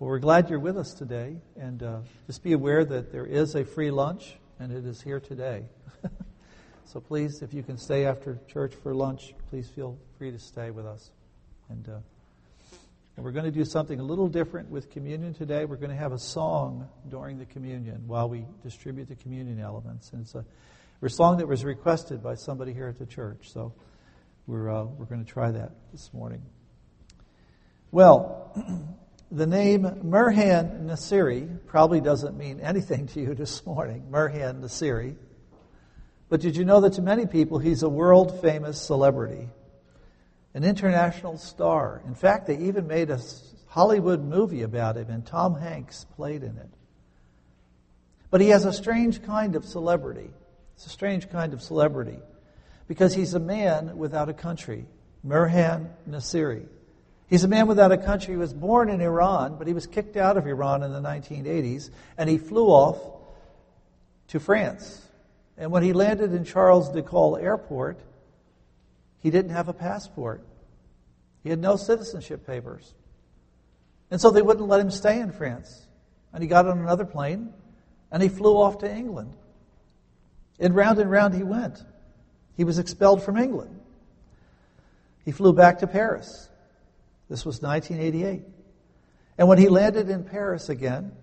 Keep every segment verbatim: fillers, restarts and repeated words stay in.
Well, we're glad you're with us today, and uh, just be aware that there is a free lunch, and it is here today. So please, if you can stay after church for lunch, please feel free to stay with us. And, uh, and we're going to do something a little different with communion today. We're going to have a song during the communion while we distribute the communion elements. And it's a, a song that was requested by somebody here at the church. So we're uh, we're going to try that this morning. Well, the name Mirhan Nassiri probably doesn't mean anything to you this morning, Mirhan Nassiri. But did you know that to many people he's a world-famous celebrity, an international star? In fact, they even made a Hollywood movie about him, and Tom Hanks played in it. But he has a strange kind of celebrity. It's a strange kind of celebrity because he's a man without a country, Mirhan Nassiri. He's a man without a country. He was born in Iran, but he was kicked out of Iran in the nineteen eighties, and he flew off to France. And when he landed in Charles de Gaulle Airport, he didn't have a passport. He had no citizenship papers. And so they wouldn't let him stay in France. And he got on another plane, and he flew off to England. And round and round he went. He was expelled from England. He flew back to Paris. This was nineteen eighty-eight. And when he landed in Paris again,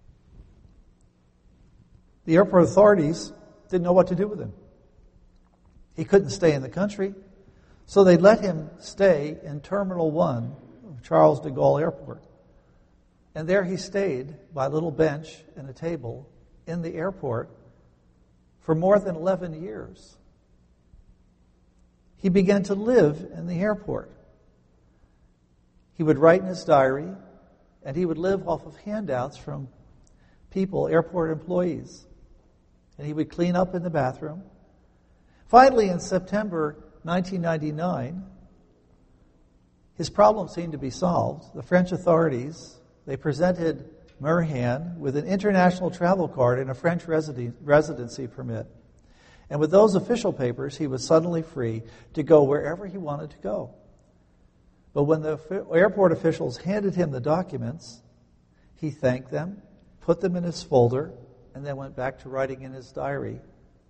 the airport authorities didn't know what to do with him. He couldn't stay in the country, so they let him stay in Terminal one of Charles de Gaulle Airport. And there he stayed by a little bench and a table in the airport for more than eleven years. He began to live in the airport. He would write in his diary, and he would live off of handouts from people, airport employees. And he would clean up in the bathroom. Finally, in September nineteen ninety-nine, his problem seemed to be solved. The French authorities, they presented Mirhan with an international travel card and a French residen- residency permit. And with those official papers, he was suddenly free to go wherever he wanted to go. But when the airport officials handed him the documents, he thanked them, put them in his folder, and then went back to writing in his diary.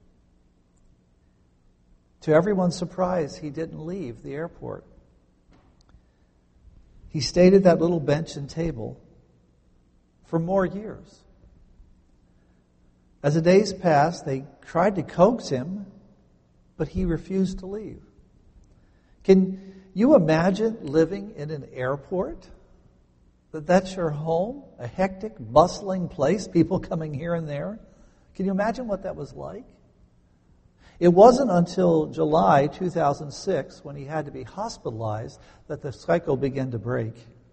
To everyone's surprise, he didn't leave the airport. He stayed at that little bench and table for more years. As the days passed, they tried to coax him, but he refused to leave. Can you imagine living in an airport? That that's your home? A hectic, bustling place, people coming here and there? Can you imagine what that was like? It wasn't until July two thousand six, when he had to be hospitalized, that the cycle began to break.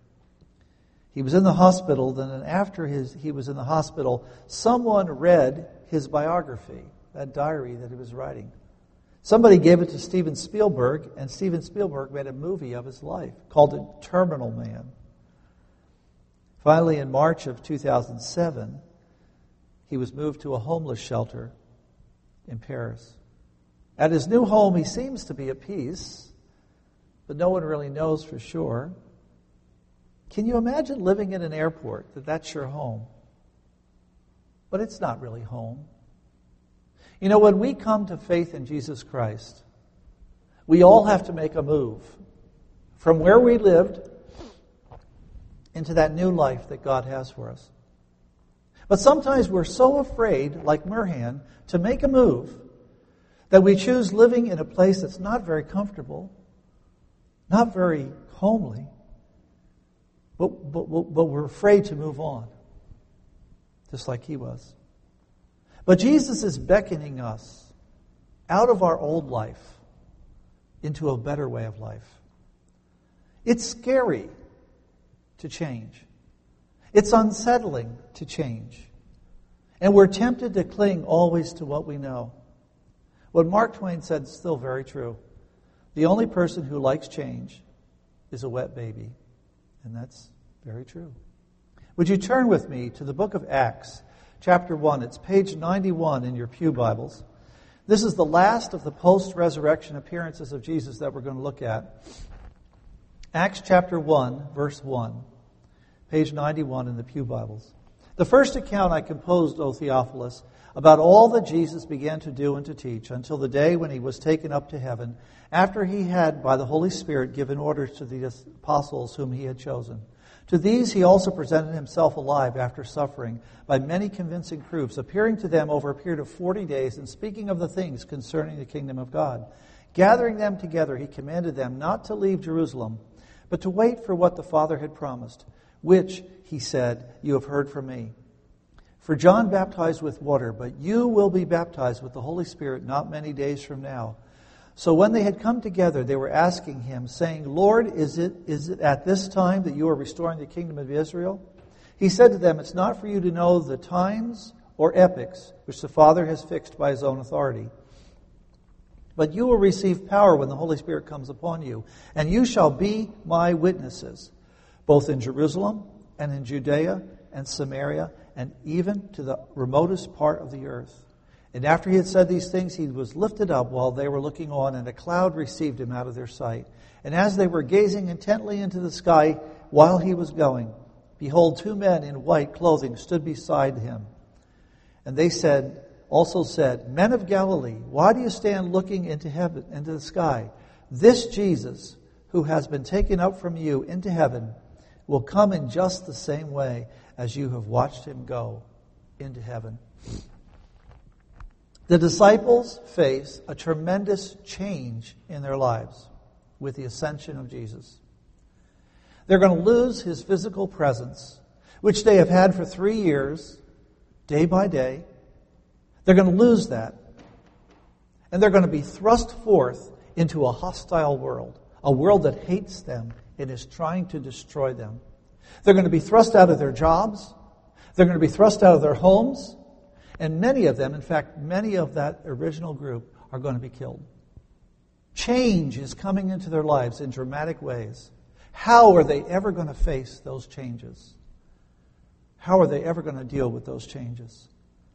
He was in the hospital, then and after his, he was in the hospital, someone read his biography, that diary that he was writing. Somebody gave it to Steven Spielberg, and Steven Spielberg made a movie of his life, called it Terminal Man. Finally, in March of two thousand seven, he was moved to a homeless shelter in Paris. At his new home, he seems to be at peace, but no one really knows for sure. Can you imagine living in an airport, that that's your home? But it's not really home. You know, when we come to faith in Jesus Christ, we all have to make a move from where we lived into that new life that God has for us. But sometimes we're so afraid, like Mirhan, to make a move that we choose living in a place that's not very comfortable, not very homely, but, but, but we're afraid to move on, just like he was. But Jesus is beckoning us out of our old life into a better way of life. It's scary to change. It's unsettling to change. And we're tempted to cling always to what we know. What Mark Twain said is still very true. The only person who likes change is a wet baby. And that's very true. Would you turn with me to the book of Acts, chapter one. It's page ninety-one in your pew Bibles. This is the last of the post-resurrection appearances of Jesus that we're going to look at. Acts chapter one, verse one. page ninety-one in the Pew Bibles. The first account I composed, O Theophilus, about all that Jesus began to do and to teach until the day when he was taken up to heaven, after he had, by the Holy Spirit, given orders to the apostles whom he had chosen. To these he also presented himself alive after suffering by many convincing proofs, appearing to them over a period of forty days and speaking of the things concerning the kingdom of God. Gathering them together, he commanded them not to leave Jerusalem, but to wait for what the Father had promised, which, he said, you have heard from me. For John baptized with water, but you will be baptized with the Holy Spirit not many days from now. So when they had come together, they were asking him, saying, Lord, is it is it at this time that you are restoring the kingdom of Israel? He said to them, it's not for you to know the times or epochs which the Father has fixed by his own authority. But you will receive power when the Holy Spirit comes upon you, and you shall be my witnesses, both in Jerusalem and in Judea and Samaria, and even to the remotest part of the earth. And after he had said these things, he was lifted up while they were looking on, and a cloud received him out of their sight. And as they were gazing intently into the sky while he was going, behold, two men in white clothing stood beside him. And they said, also said, Men of Galilee, why do you stand looking into heaven, into the sky? This Jesus, who has been taken up from you into heaven, will come in just the same way as you have watched him go into heaven. The disciples face a tremendous change in their lives with the ascension of Jesus. They're going to lose his physical presence, which they have had for three years, day by day. They're going to lose that. And they're going to be thrust forth into a hostile world, a world that hates them and is trying to destroy them. They're going to be thrust out of their jobs. They're going to be thrust out of their homes. And many of them, in fact, many of that original group are going to be killed. Change is coming into their lives in dramatic ways. How are they ever going to face those changes? How are they ever going to deal with those changes?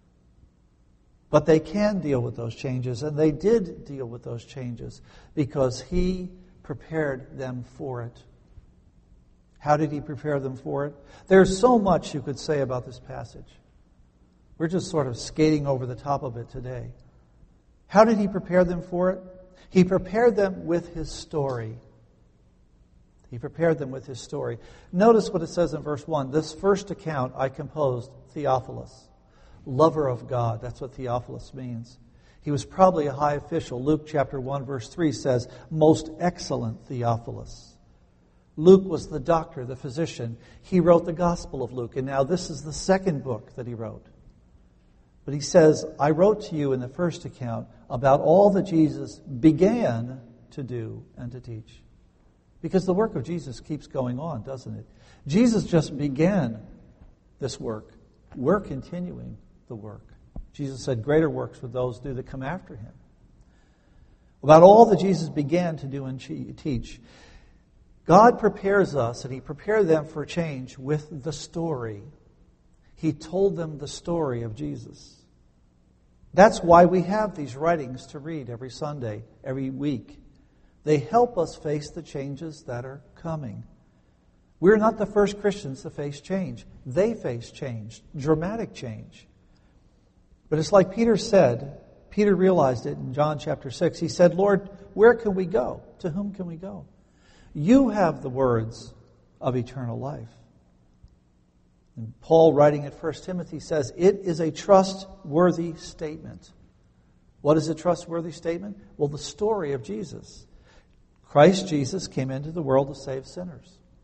But they can deal with those changes, and they did deal with those changes because he prepared them for it. How did he prepare them for it? There's so much you could say about this passage. We're just sort of skating over the top of it today. How did he prepare them for it? He prepared them with his story. He prepared them with his story. Notice what it says in verse one. This first account I composed, Theophilus, lover of God. That's what Theophilus means. He was probably a high official. Luke chapter one, verse three says, most excellent Theophilus. Luke was the doctor, the physician. He wrote the Gospel of Luke, and now this is the second book that he wrote. But he says, I wrote to you in the first account about all that Jesus began to do and to teach. Because the work of Jesus keeps going on, doesn't it? Jesus just began this work. We're continuing the work. Jesus said, greater works would those do that come after him. About all that Jesus began to do and teach. God prepares us, and he prepared them for change with the story. He told them the story of Jesus. That's why we have these writings to read every Sunday, every week. They help us face the changes that are coming. We're not the first Christians to face change. They face change, dramatic change. But it's like Peter said, Peter realized it in John chapter six. He said, Lord, where can we go? To whom can we go? You have the words of eternal life. And Paul, writing at First Timothy, says, it is a trustworthy statement. What is a trustworthy statement? Well, the story of Jesus. Christ Jesus came into the world to save sinners.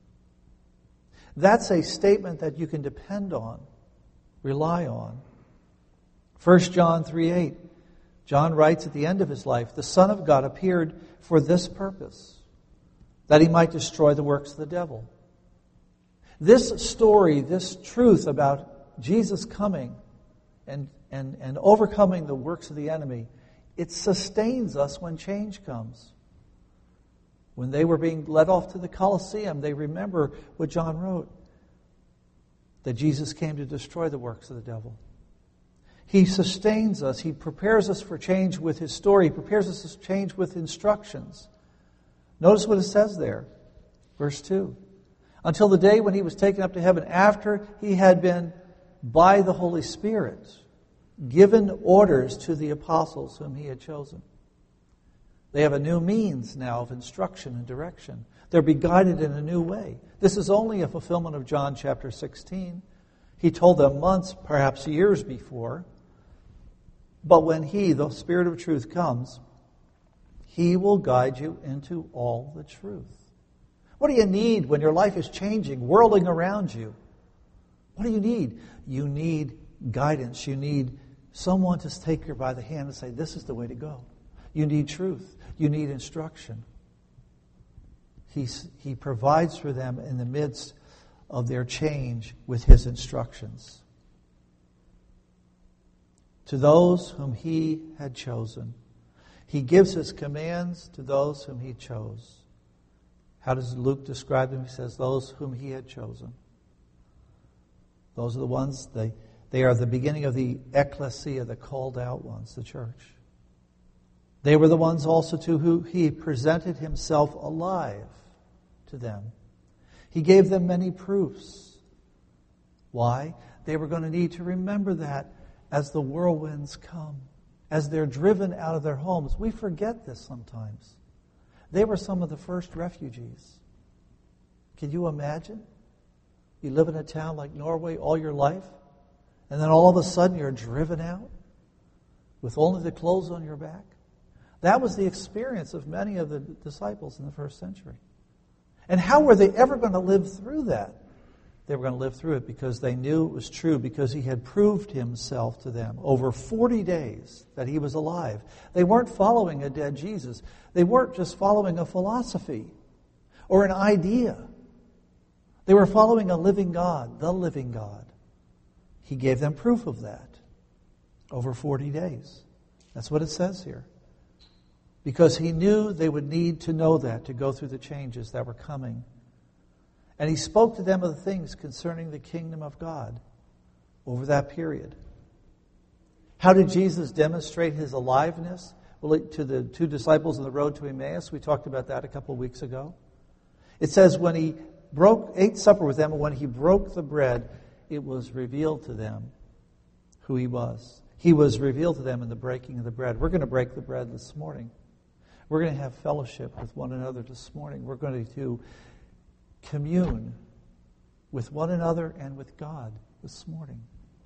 That's a statement that you can depend on, rely on. First John three eight, John writes at the end of his life, the Son of God appeared for this purpose, that he might destroy the works of the devil. This story, this truth about Jesus coming and, and, and overcoming the works of the enemy, it sustains us when change comes. When they were being led off to the Colosseum, they remember what John wrote, that Jesus came to destroy the works of the devil. He sustains us. He prepares us for change with his story. He prepares us for change with instructions. Notice what it says there. Verse two. until the day when he was taken up to heaven, after he had been, by the Holy Spirit, given orders to the apostles whom he had chosen. They have a new means now of instruction and direction. They're be guided in a new way. This is only a fulfillment of John chapter sixteen. He told them months, perhaps years before. But when he, the Spirit of truth, comes, he will guide you into all the truth. What do you need when your life is changing, whirling around you? What do you need? You need guidance. You need someone to take you by the hand and say, this is the way to go. You need truth. You need instruction. He's, he provides for them in the midst of their change with his instructions. To those whom he had chosen, he gives his commands to those whom he chose. How does Luke describe them? He says, those whom he had chosen. Those are the ones, they, they are the beginning of the ecclesia, the called out ones, the church. They were the ones also to whom he presented himself alive to them. He gave them many proofs. Why? They were going to need to remember that as the whirlwinds come, as they're driven out of their homes. We forget this sometimes. They were some of the first refugees. Can you imagine? You live in a town like Norway all your life, and then all of a sudden you're driven out with only the clothes on your back. That was the experience of many of the disciples in the first century. And how were they ever going to live through that? They were going to live through it because they knew it was true, because he had proved himself to them over forty days that he was alive. They weren't following a dead Jesus. They weren't just following a philosophy or an idea. They were following a living God, the living God. He gave them proof of that over forty days. That's what it says here. Because he knew they would need to know that to go through the changes that were coming. And he spoke to them of the things concerning the kingdom of God over that period. How did Jesus demonstrate his aliveness? Well, to the two disciples on the road to Emmaus, we talked about that a couple of weeks ago. It says when he broke, ate supper with them, and when he broke the bread, it was revealed to them who he was. He was revealed to them in the breaking of the bread. We're going to break the bread this morning. We're going to have fellowship with one another this morning. We're going to commune with one another and with God this morning.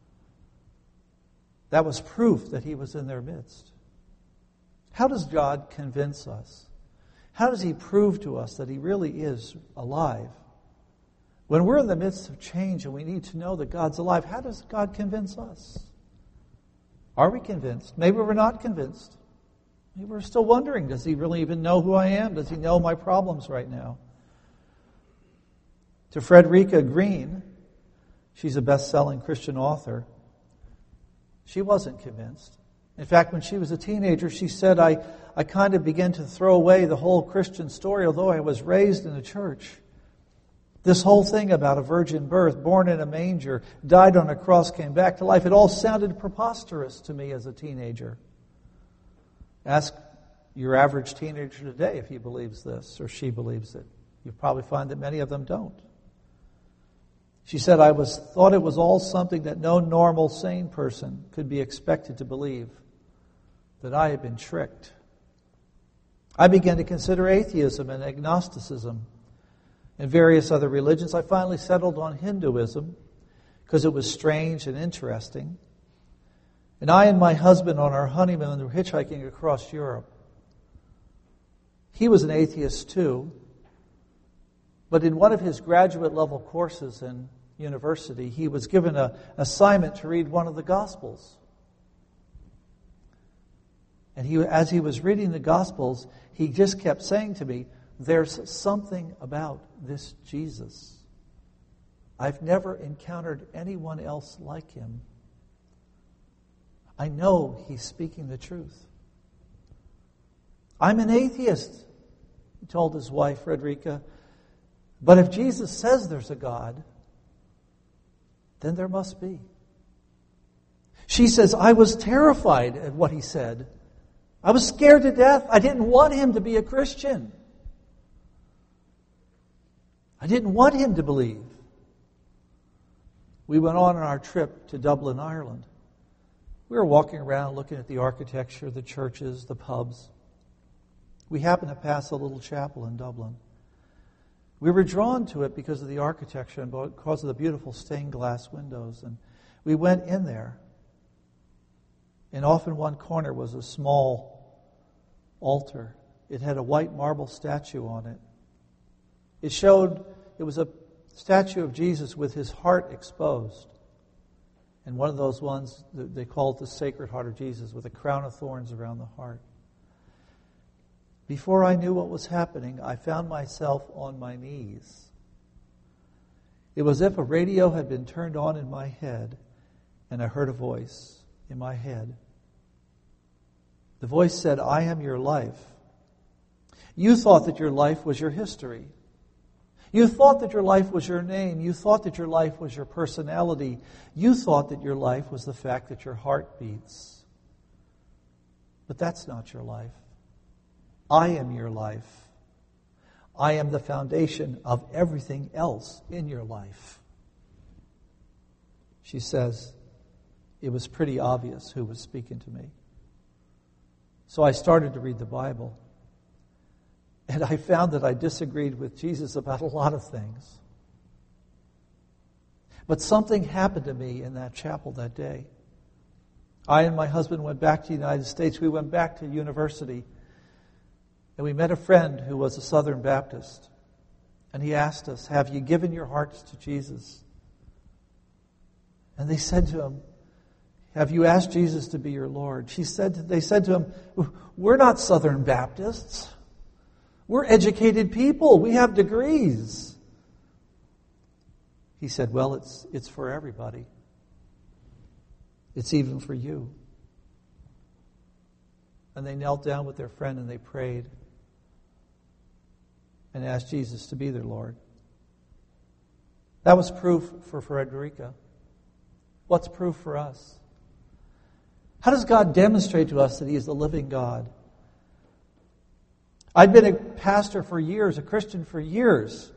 That was proof that he was in their midst. How does God convince us? How does he prove to us that he really is alive? When we're in the midst of change and we need to know that God's alive, how does God convince us? Are we convinced? Maybe we're not convinced. Maybe we're still wondering, does he really even know who I am? Does he know my problems right now? To Frederica Green, she's a best-selling Christian author, she wasn't convinced. In fact, when she was a teenager, she said, I, I kind of began to throw away the whole Christian story, although I was raised in a church. This whole thing about a virgin birth, born in a manger, died on a cross, came back to life, it all sounded preposterous to me as a teenager. Ask your average teenager today if he believes this or she believes it. You'll probably find that many of them don't. She said, I was thought it was all something that no normal, sane person could be expected to believe, that I had been tricked. I began to consider atheism and agnosticism and various other religions. I finally settled on Hinduism because it was strange and interesting. And I and my husband on our honeymoon were hitchhiking across Europe. He was an atheist too, but in one of his graduate level courses in university, he was given an assignment to read one of the Gospels. And he, as he was reading the Gospels, he just kept saying to me, there's something about this Jesus. I've never encountered anyone else like him. I know he's speaking the truth. I'm an atheist, he told his wife, Frederica. But if Jesus says there's a God, then there must be. She says, I was terrified at what he said. I was scared to death. I didn't want him to be a Christian. I didn't want him to believe. We went on our trip to Dublin, Ireland. We were walking around looking at the architecture, the churches, the pubs. We happened to pass a little chapel in Dublin. We were drawn to it because of the architecture and because of the beautiful stained glass windows. And we went in there. And off in one corner was a small altar. It had a white marble statue on it. It showed, it was a statue of Jesus with his heart exposed. And one of those ones, they call it the Sacred Heart of Jesus, with a crown of thorns around the heart. Before I knew what was happening, I found myself on my knees. It was as if a radio had been turned on in my head, and I heard a voice in my head. The voice said, I am your life. You thought that your life was your history. You thought that your life was your name. You thought that your life was your personality. You thought that your life was the fact that your heart beats. But that's not your life. I am your life. I am the foundation of everything else in your life. She says, it was pretty obvious who was speaking to me. So I started to read the Bible. And I found that I disagreed with Jesus about a lot of things. But something happened to me in that chapel that day. I and my husband went back to the United States. We went back to university. And we met a friend who was a Southern Baptist. And he asked us, have you given your hearts to Jesus? And they said to him, have you asked Jesus to be your Lord? She said, they said to him, we're not Southern Baptists. We're educated people. We have degrees. He said, well, it's it's for everybody. It's even for you. And they knelt down with their friend and they prayed and asked Jesus to be their Lord. That was proof for Frederica. What's proof for us? How does God demonstrate to us that He is the living God? I'd been a pastor for years, a Christian for years.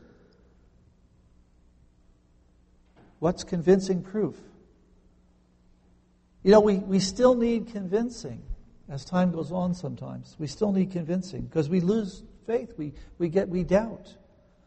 What's convincing proof? You know, we, we still need convincing as time goes on sometimes. We still need convincing because we lose faith. We, we get, we doubt.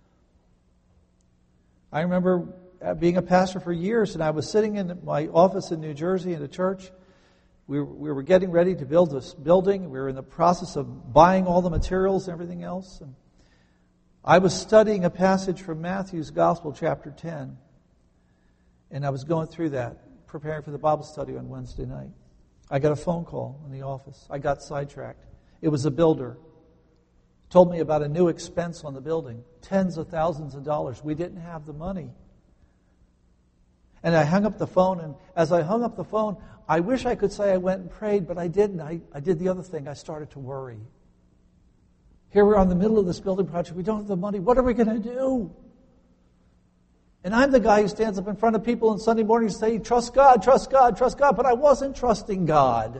I remember being a pastor for years, and I was sitting in my office in New Jersey in a church. We were, we were getting ready to build this building. We were in the process of buying all the materials and everything else. And I was studying a passage from Matthew's Gospel, chapter ten. And I was going through that, preparing for the Bible study on Wednesday night. I got a phone call in the office. I got sidetracked. It was a builder. Told me about a new expense on the building. Tens of thousands of dollars. We didn't have the money. And I hung up the phone, and as I hung up the phone, I wish I could say I went and prayed, but I didn't. I, I did the other thing. I started to worry. Here we are in the middle of this building project. We don't have the money. What are we going to do? And I'm the guy who stands up in front of people on Sunday morning and say, trust God, trust God, trust God. But I wasn't trusting God.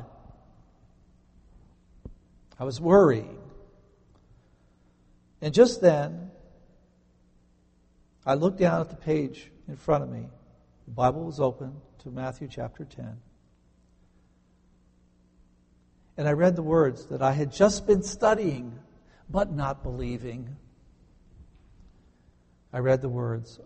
I was worrying. And just then, I looked down at the page in front of me. The Bible was open to Matthew chapter ten. And I read the words that I had just been studying, but not believing. I read the words,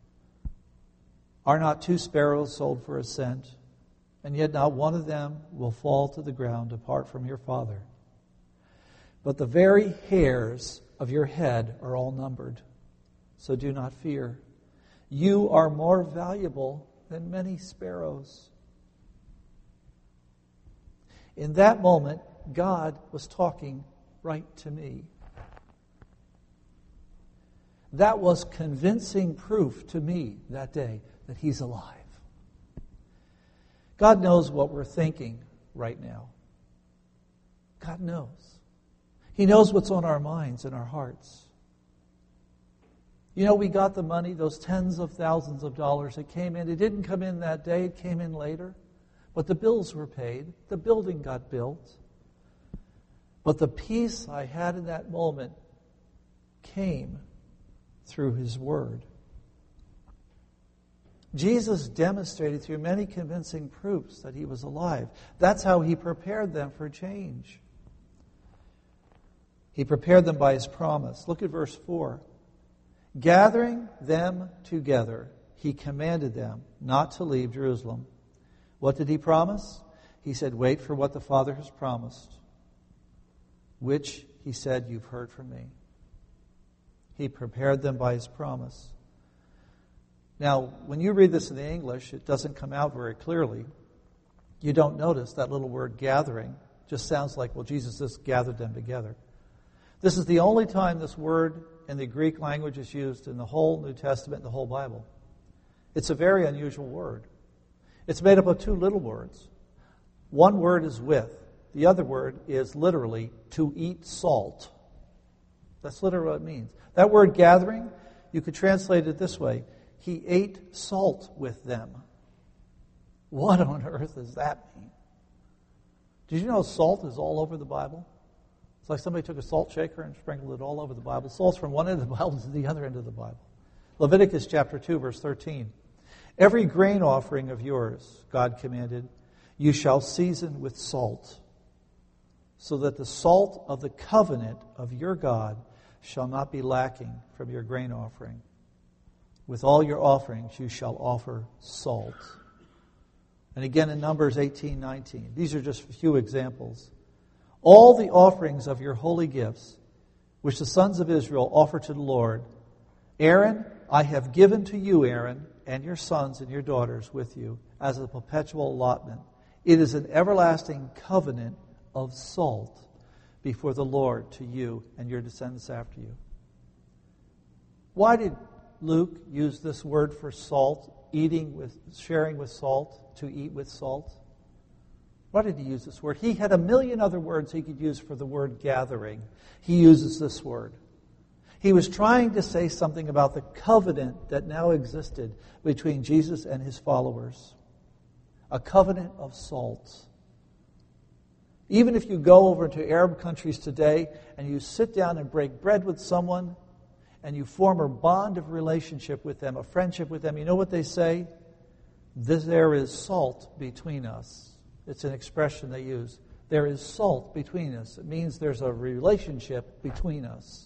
are not two sparrows sold for a cent, and yet not one of them will fall to the ground apart from your Father? But the very hairs of your head are all numbered, so do not fear. You are more valuable than many sparrows. In that moment, God was talking right to me. That was convincing proof to me that day that He's alive. God knows what we're thinking right now. God knows. He knows what's on our minds and our hearts. You know, we got the money, those tens of thousands of dollars that came in. It didn't come in that day, it came in later. But the bills were paid. The building got built. But the peace I had in that moment came through his word. Jesus demonstrated through many convincing proofs that he was alive. That's how he prepared them for change. He prepared them by his promise. Look at verse four. Gathering them together, he commanded them not to leave Jerusalem. What did he promise? He said, wait for what the Father has promised, which, he said, you've heard from me. He prepared them by his promise. Now, when you read this in the English, it doesn't come out very clearly. You don't notice that little word gathering. It just sounds like, well, Jesus just gathered them together. This is the only time this word in the Greek language is used in the whole New Testament and the whole Bible. It's a very unusual word. It's made up of two little words. One word is with. The other word is literally to eat salt. That's literally what it means. That word gathering, you could translate it this way. He ate salt with them. What on earth does that mean? Did you know salt is all over the Bible? It's like somebody took a salt shaker and sprinkled it all over the Bible. Salt's from one end of the Bible to the other end of the Bible. Leviticus chapter two, verse thirteen. Every grain offering of yours, God commanded, you shall season with salt, so that the salt of the covenant of your God shall not be lacking from your grain offering. With all your offerings you shall offer salt. And again in Numbers eighteen nineteen. These are just a few examples. All the offerings of your holy gifts, which the sons of Israel offer to the Lord, Aaron, I have given to you, Aaron, and your sons and your daughters with you, as a perpetual allotment. It is an everlasting covenant of salt before the Lord to you and your descendants after you. Why did Luke use this word for salt, eating with, sharing with salt, to eat with salt? Why did he use this word? He had a million other words he could use for the word gathering. He uses this word. He was trying to say something about the covenant that now existed between Jesus and his followers. A covenant of salt. Even if you go over to Arab countries today and you sit down and break bread with someone and you form a bond of relationship with them, a friendship with them, you know what they say? This, there is salt between us. It's an expression they use. There is salt between us. It means there's a relationship between us.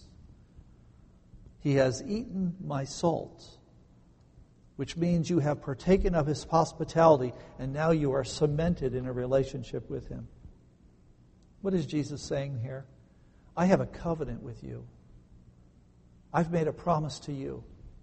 He has eaten my salt, which means you have partaken of his hospitality, and now you are cemented in a relationship with him. What is Jesus saying here? I have a covenant with you. I've made a promise to you.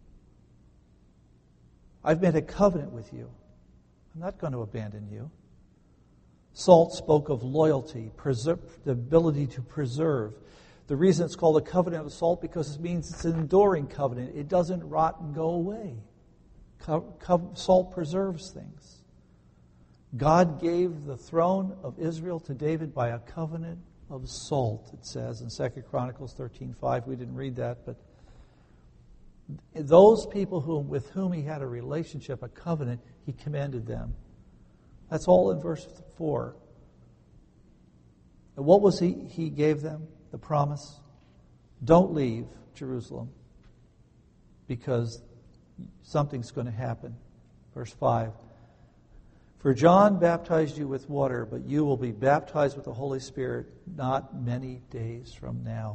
I've made a covenant with you. I'm not going to abandon you. Salt spoke of loyalty, preserve, the ability to preserve. The reason it's called a covenant of salt because it means it's an enduring covenant. It doesn't rot and go away. Co- co- salt preserves things. God gave the throne of Israel to David by a covenant of salt, it says in Second Chronicles thirteen five. We didn't read that, but those people who, with whom he had a relationship, a covenant, he commanded them. That's all in verse four. And what was he he gave them? The promise. Don't leave Jerusalem because something's going to happen. Verse five. For John baptized you with water, but you will be baptized with the Holy Spirit not many days from now.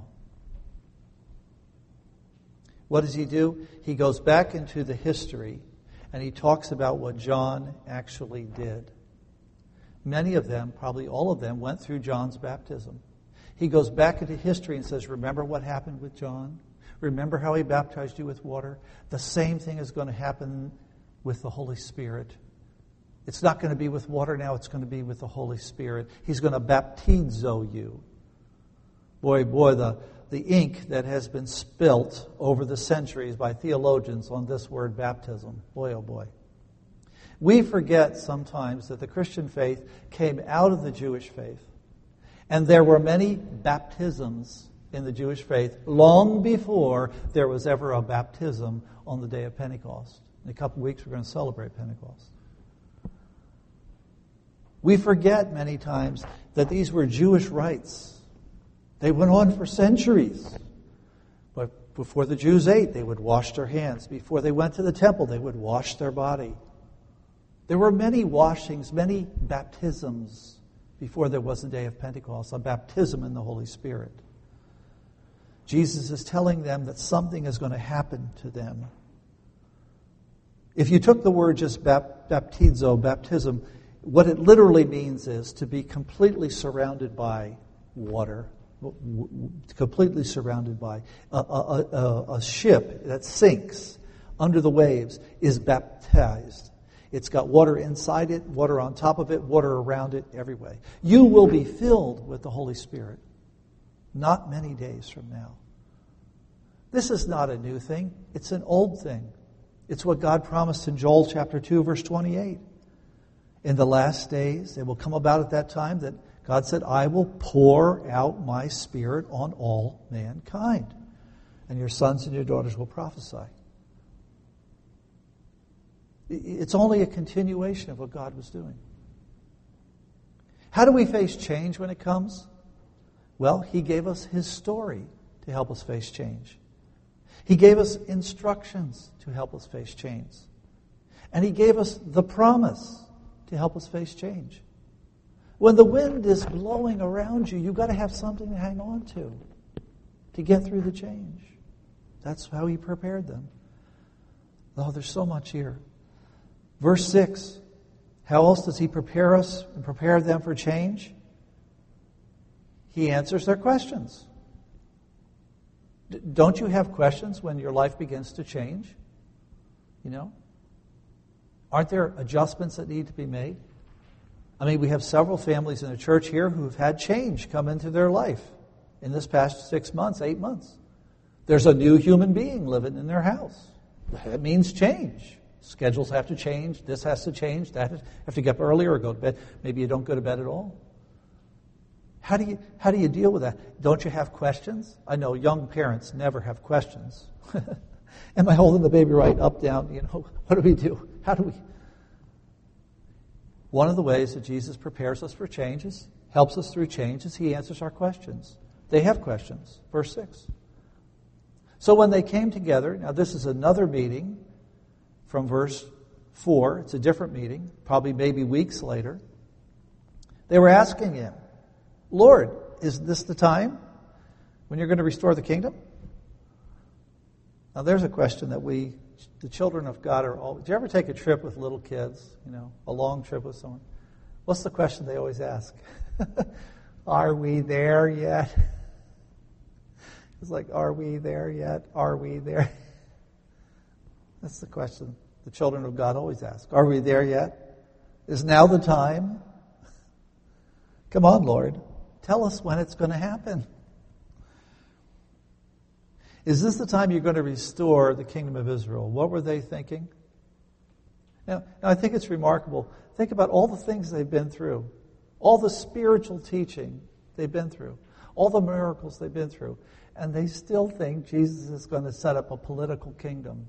What does he do? He goes back into the history and he talks about what John actually did. Many of them, probably all of them, went through John's baptism. He goes back into history and says, remember what happened with John? Remember how he baptized you with water? The same thing is going to happen with the Holy Spirit. It's not going to be with water now, it's going to be with the Holy Spirit. He's going to baptizo you. Boy, boy, the, the ink that has been spilt over the centuries by theologians on this word baptism. Boy, oh boy. We forget sometimes that the Christian faith came out of the Jewish faith. And there were many baptisms in the Jewish faith long before there was ever a baptism on the day of Pentecost. In a couple of weeks we're going to celebrate Pentecost. We forget many times that these were Jewish rites. They went on for centuries. But Before the Jews ate, they would wash their hands. Before they went to the temple, they would wash their body. There were many washings, many baptisms before there was a day of Pentecost, a baptism in the Holy Spirit. Jesus is telling them that something is going to happen to them. If you took the word just baptizo, baptism, what it literally means is to be completely surrounded by water. Completely surrounded by. A, a, a, a ship that sinks under the waves is baptized. It's got water inside it, water on top of it, water around it, every way. You will be filled with the Holy Spirit not many days from now. This is not a new thing. It's an old thing. It's what God promised in Joel chapter two, verse twenty-eight. In the last days, it will come about at that time that God said, I will pour out my Spirit on all mankind, and your sons and your daughters will prophesy. It's only a continuation of what God was doing. How do we face change when it comes? Well, He gave us His story to help us face change. He gave us instructions to help us face change. And He gave us the promise to help us face change. When the wind is blowing around you, you've got to have something to hang on to to get through the change. That's how He prepared them. Oh, there's so much here. Verse six, how else does He prepare us and prepare them for change? He answers their questions. D- don't you have questions when your life begins to change? You know? Aren't there adjustments that need to be made? I mean, we have several families in the church here who've had change come into their life in this past six months, eight months. There's a new human being living in their house. That means change. Schedules have to change. This has to change. That has, have to get up earlier or go to bed. Maybe you don't go to bed at all. How do you how do you deal with that? Don't you have questions? I know young parents never have questions. Am I holding the baby right? Up, down? You know, what do we do? How do we? One of the ways that Jesus prepares us for changes, helps us through change, is He answers our questions. They have questions. Verse six. So when they came together, now this is another meeting from verse four. It's a different meeting, probably maybe weeks later. They were asking Him, Lord, is this the time when you're going to restore the kingdom? Now there's a question that we, the children of God, are always. Do you ever take a trip with little kids, you know, a long trip with someone? What's the question they always ask? Are we there yet? It's like, are we there yet? Are we there? That's the question the children of God always ask. Are we there yet? Is now the time? Come on, Lord. Tell us when it's going to happen. Is this the time you're going to restore the kingdom of Israel? What were they thinking? Now, now, I think it's remarkable. Think about all the things they've been through, all the spiritual teaching they've been through, all the miracles they've been through, and they still think Jesus is going to set up a political kingdom.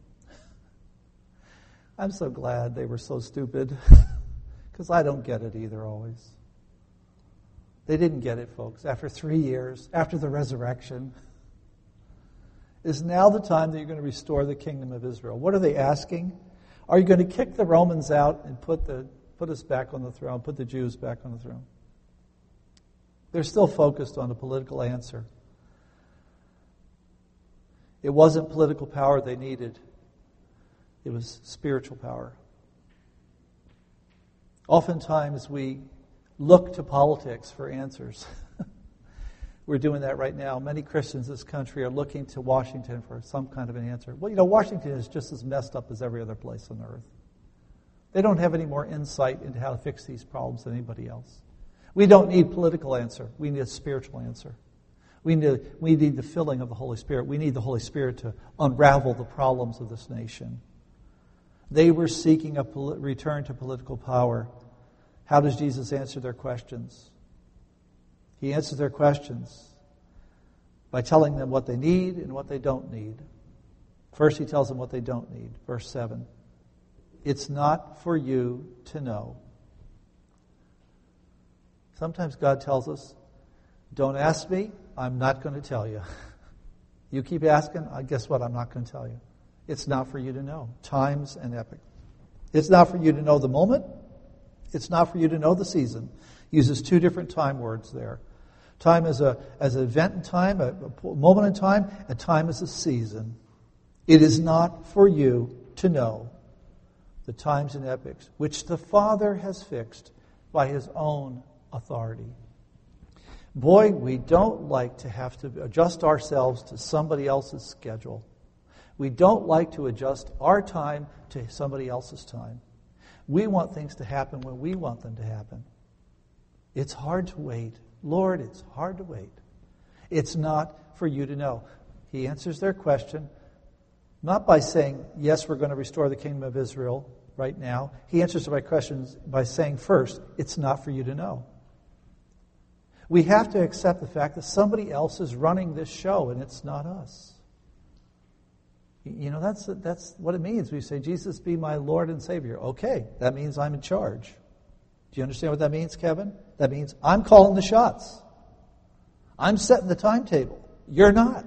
I'm so glad they were so stupid, because I don't get it either always. They didn't get it, folks. After three years, after the resurrection, is now the time that you're going to restore the kingdom of Israel. What are they asking? Are you going to kick the Romans out and put the put us back on the throne, put the Jews back on the throne? They're still focused on a political answer. It wasn't political power they needed. It was spiritual power. Oftentimes we look to politics for answers. We're doing that right now. Many Christians in this country are looking to Washington for some kind of an answer. Well, you know, Washington is just as messed up as every other place on earth. They don't have any more insight into how to fix these problems than anybody else. We don't need a political answer. We need a spiritual answer. We need, we need the filling of the Holy Spirit. We need the Holy Spirit to unravel the problems of this nation. They were seeking a pol- return to political power. How does Jesus answer their questions? He answers their questions by telling them what they need and what they don't need. First, He tells them what they don't need. Verse seven. It's not for you to know. Sometimes God tells us, don't ask me, I'm not going to tell you. You keep asking, I guess what? I'm not going to tell you. It's not for you to know. Times and epoch. It's not for you to know the moment. It's not for you to know the season. He uses two different time words there. Time as a as an event in time, a, a moment in time, and time as a season. It is not for you to know the times and epochs which the Father has fixed by His own authority. Boy, we don't like to have to adjust ourselves to somebody else's schedule. We don't like to adjust our time to somebody else's time. We want things to happen when we want them to happen. It's hard to wait. Lord, it's hard to wait. It's not for you to know. He answers their question not by saying, yes, we're going to restore the kingdom of Israel right now. He answers their questions by saying first, it's not for you to know. We have to accept the fact that somebody else is running this show and it's not us. You know, that's that's what it means. We say, Jesus, be my Lord and Savior. Okay, that means I'm in charge. Do you understand what that means, Kevin? That means I'm calling the shots. I'm setting the timetable. You're not.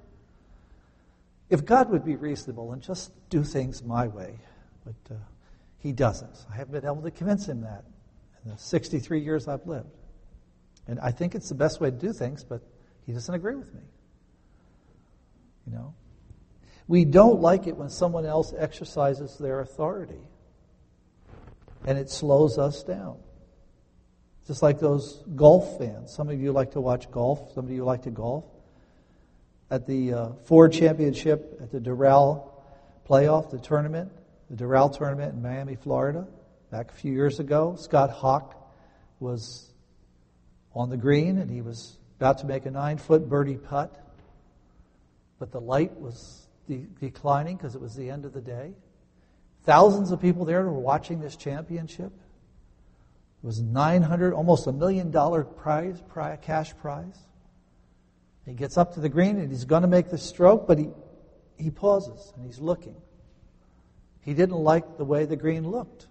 If God would be reasonable and just do things my way, but uh, He doesn't. I haven't been able to convince Him that in the sixty-three years I've lived. And I think it's the best way to do things, but He doesn't agree with me. You know? We don't like it when someone else exercises their authority. And it slows us down. Just like those golf fans. Some of you like to watch golf. Some of you like to golf. At the uh, Ford Championship, at the Doral playoff, the tournament, the Doral tournament in Miami, Florida, back a few years ago, Scott Hawk was on the green and he was about to make a nine-foot birdie putt. But the light was de- declining because it was the end of the day. Thousands of people there were watching this championship. It was nine hundred, almost a million dollar prize, prize, cash prize. He gets up to the green and he's going to make the stroke, but he, he pauses and he's looking. He didn't like the way the green looked.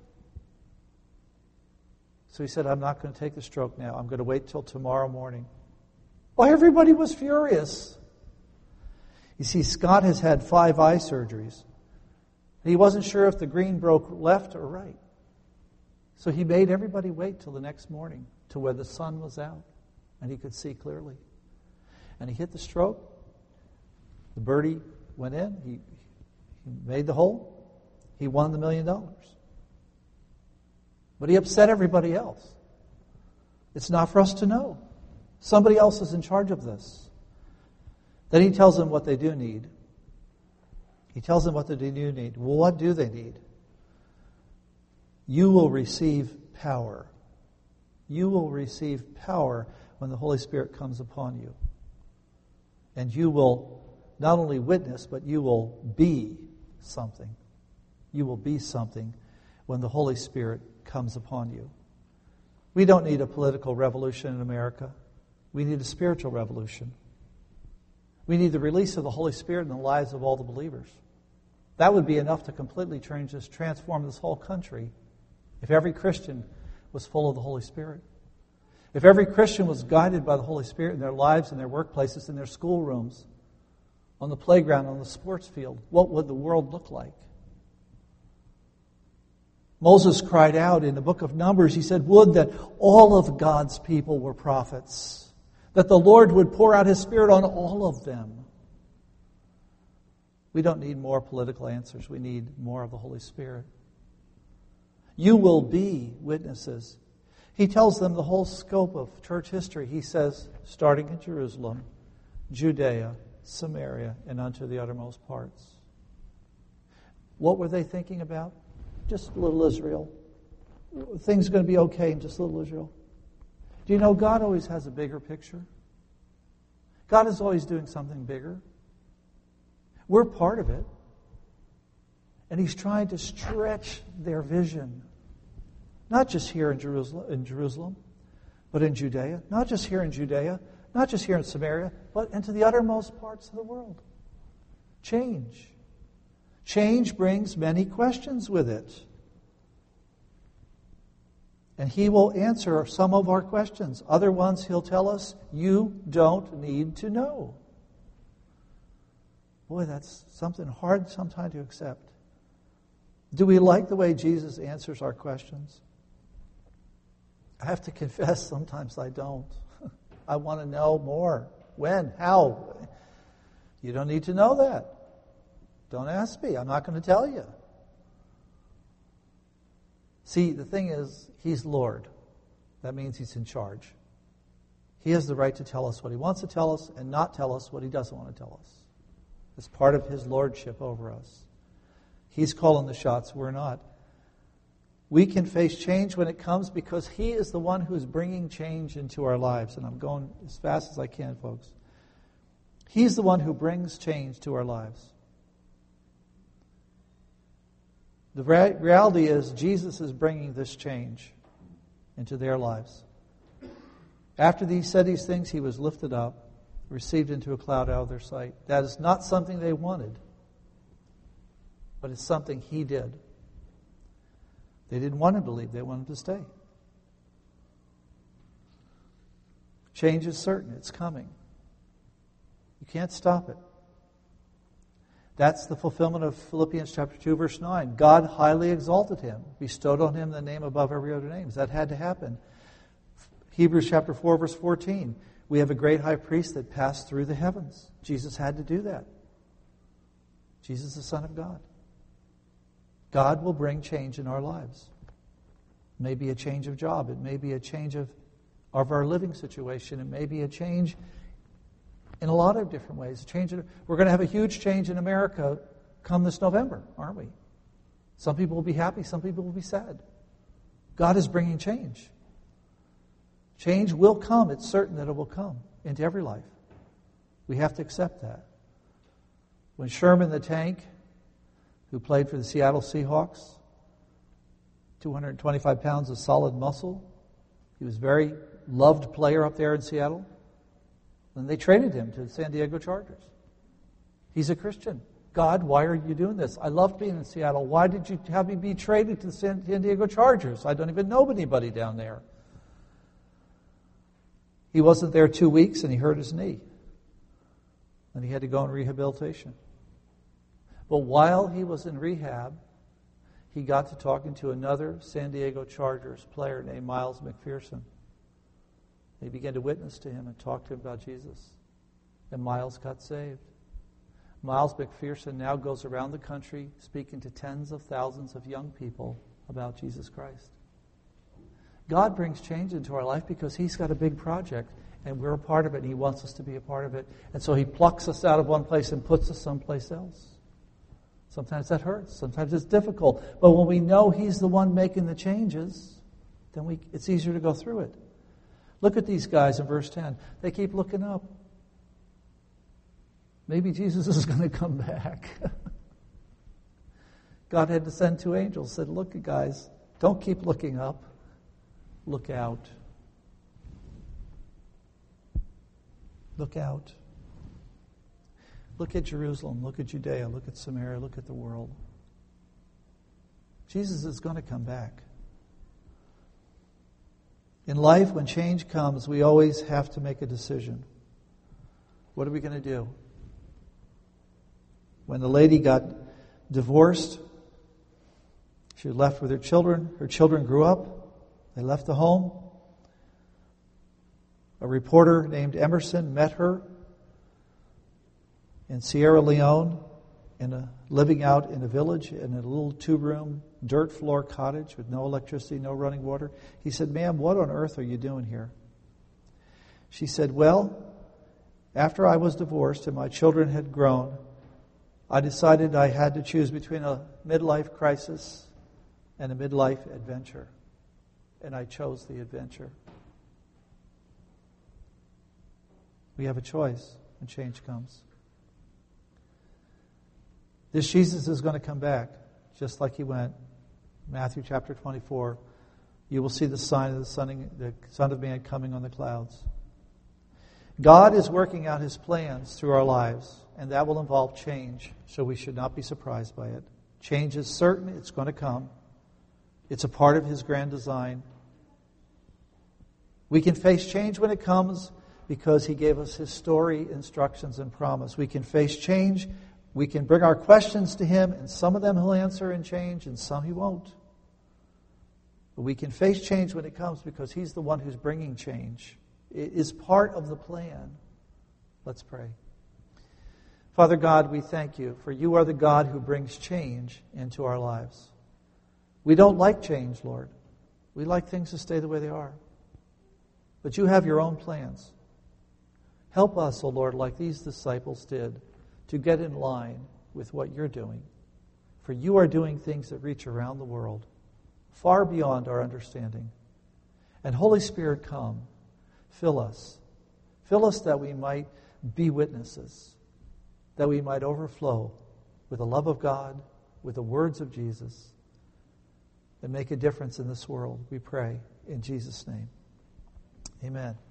So he said, I'm not going to take the stroke now. I'm going to wait till tomorrow morning. Well, everybody was furious. You see, Scott has had five eye surgeries. He wasn't sure if the green broke left or right. So he made everybody wait till the next morning to where the sun was out and he could see clearly. And he hit the stroke. The birdie went in. He, he made the hole. He won the million dollars. But he upset everybody else. It's not for us to know. Somebody else is in charge of this. Then he tells them what they do need. He tells them what they do need. Well, what do they need? You will receive power. You will receive power when the Holy Spirit comes upon you. And you will not only witness, but you will be something. You will be something when the Holy Spirit comes upon you. We don't need a political revolution in America. We need a spiritual revolution. We need the release of the Holy Spirit in the lives of all the believers. That would be enough to completely change this, transform this whole country if every Christian was full of the Holy Spirit. If every Christian was guided by the Holy Spirit in their lives, in their workplaces, in their schoolrooms, on the playground, on the sports field, what would the world look like? Moses cried out in the book of Numbers, he said, would that all of God's people were prophets, that the Lord would pour out His Spirit on all of them. We don't need more political answers. We need more of the Holy Spirit. You will be witnesses. He tells them the whole scope of church history. He says, starting in Jerusalem, Judea, Samaria, and unto the uttermost parts. What were they thinking about? Just little Israel. Things are going to be okay in just little Israel. Do you know God always has a bigger picture? God is always doing something bigger. We're part of it. And He's trying to stretch their vision. Not just here in Jerusalem, in Jerusalem, but in Judea. Not just here in Judea, not just here in Samaria, but into the uttermost parts of the world. Change. Change brings many questions with it. And He will answer some of our questions. Other ones He'll tell us, you don't need to know. Boy, that's something hard sometimes to accept. Do we like the way Jesus answers our questions? I have to confess, sometimes I don't. I want to know more. When? How? You don't need to know that. Don't ask me. I'm not going to tell you. See, the thing is, He's Lord. That means He's in charge. He has the right to tell us what He wants to tell us and not tell us what He doesn't want to tell us. It's part of His lordship over us. He's calling the shots, we're not. We can face change when it comes because He is the one who is bringing change into our lives. And I'm going as fast as I can, folks. He's the one who brings change to our lives. The re- reality is Jesus is bringing this change into their lives. After He said these things, He was lifted up, received into a cloud out of their sight. That is not something they wanted, but it's something He did. They didn't want Him to leave. They wanted Him to stay. Change is certain. It's coming. You can't stop it. That's the fulfillment of Philippians chapter two, verse nine. God highly exalted Him, bestowed on Him the name above every other name. That had to happen. Hebrews chapter four, verse fourteen. We have a great high priest that passed through the heavens. Jesus had to do that. Jesus is the Son of God. God will bring change in our lives. It may be a change of job. It may be a change of, of our living situation. It may be a change in a lot of different ways. Change in, we're going to have a huge change in America come this November, aren't we? Some people will be happy. Some people will be sad. God is bringing change. Change will come. It's certain that it will come into every life. We have to accept that. When Sherman the Tank, who played for the Seattle Seahawks, two hundred twenty-five pounds of solid muscle, he was a very loved player up there in Seattle, and they traded him to the San Diego Chargers. He's a Christian. God, why are you doing this? I loved being in Seattle. Why did you have me be traded to the San Diego Chargers? I don't even know anybody down there. He wasn't there two weeks and he hurt his knee. And he had to go in rehabilitation. But while he was in rehab, he got to talking to another San Diego Chargers player named Miles McPherson. They began to witness to him and talk to him about Jesus. And Miles got saved. Miles McPherson now goes around the country speaking to tens of thousands of young people about Jesus Christ. God brings change into our life because He's got a big project and we're a part of it and He wants us to be a part of it. And so He plucks us out of one place and puts us someplace else. Sometimes that hurts. Sometimes it's difficult. But when we know He's the one making the changes, then we, it's easier to go through it. Look at these guys in verse ten. They keep looking up. Maybe Jesus is going to come back. God had to send two angels, said, look, guys, don't keep looking up. Look out. Look out. Look at Jerusalem. Look at Judea. Look at Samaria. Look at the world. Jesus is going to come back. In life, when change comes, we always have to make a decision. What are we going to do? When the lady got divorced, she was left with her children. Her children grew up. They left the home. A reporter named Emerson met her in Sierra Leone, in a, living out in a village in a little two-room dirt floor cottage with no electricity, no running water. He said, ma'am, what on earth are you doing here? She said, well, after I was divorced and my children had grown, I decided I had to choose between a midlife crisis and a midlife adventure. And I chose the adventure. We have a choice when change comes. This Jesus is going to come back, just like He went. Matthew chapter twenty-four. You will see the sign of the Son, the Son of Man coming on the clouds. God is working out His plans through our lives, and that will involve change, so we should not be surprised by it. Change is certain. It's going to come. It's a part of His grand design. We can face change when it comes because He gave us His story, instructions, and promise. We can face change We can bring our questions to Him, and some of them He'll answer and change, and some He won't. But we can face change when it comes because He's the one who's bringing change. It is part of the plan. Let's pray. Father God, we thank You, for You are the God who brings change into our lives. We don't like change, Lord. We like things to stay the way they are. But You have Your own plans. Help us, O Lord, like these disciples did, to get in line with what You're doing. For You are doing things that reach around the world, far beyond our understanding. And Holy Spirit, come, fill us. Fill us that we might be witnesses, that we might overflow with the love of God, with the words of Jesus, and make a difference in this world, we pray in Jesus' name. Amen.